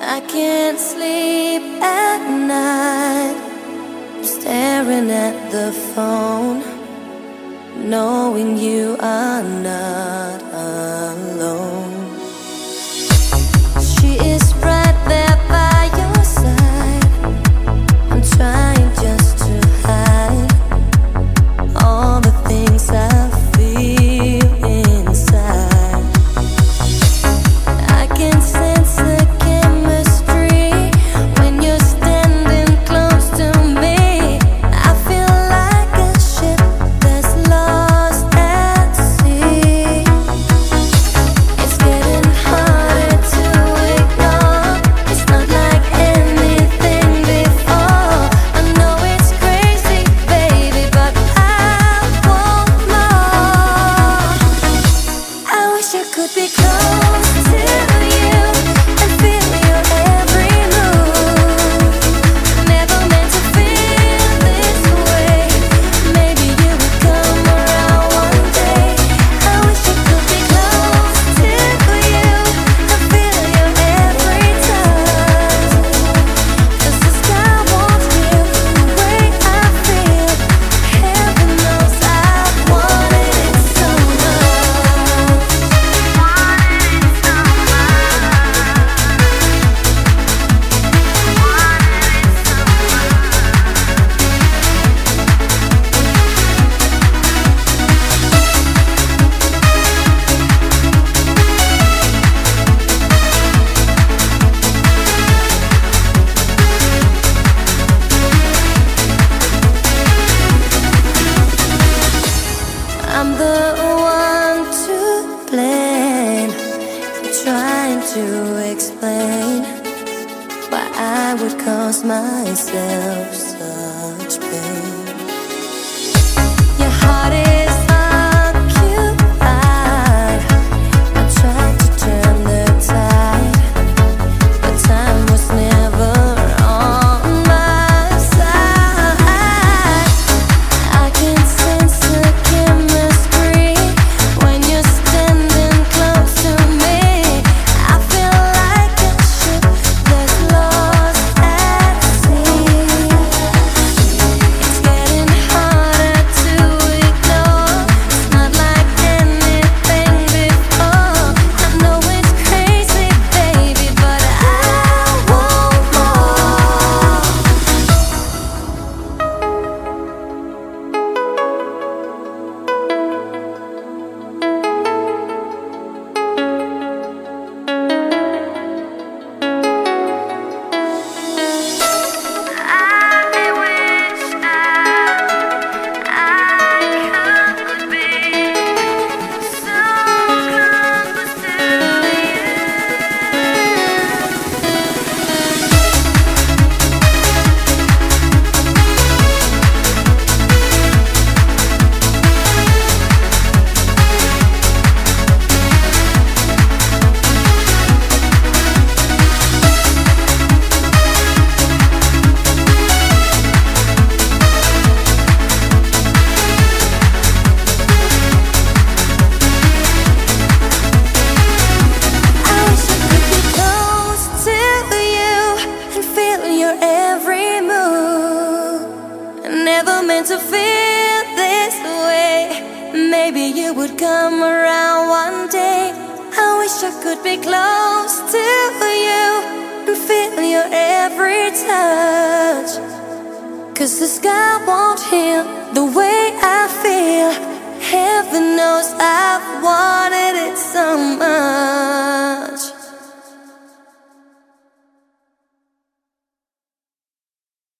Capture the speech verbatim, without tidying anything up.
I can't sleep at night, staring at the phone, knowing you are not alone. She is right there by your side. I'm trying just to hide all the things I feel inside. I can sense the chemistry when you're standing close to me. I feel like a ship that's lost at sea. It's getting harder to ignore. It's not like anything before. I know it's crazy, baby, but I want more. I wish I could be close to you and feel your every move. Never meant to feel this way. Maybe you would come around one day. I wish I could be close to you and feel your every touch. 'Cause the sky won't heal the way I feel. Heaven knows I've wanted it so much. I'm the one to blame, trying to explain why I would cause myself such pain. Your heart is occupied. I tried to turn the tide, but time was never on my side. I can sense the chemistry when you're standing close to me. I feel like a ship that's lost at sea. It's getting harder to ignore. It's not like anything before. I know it's crazy, baby, but I want more. I wish that I could be so close to you. I wish I could be close to you and feel your every move. Never meant to feel this way. Maybe you would come around one day. I wish I could be close to you and feel your every touch. 'Cause the sky won't heal the way I feel. Heaven knows I've wanted it so much.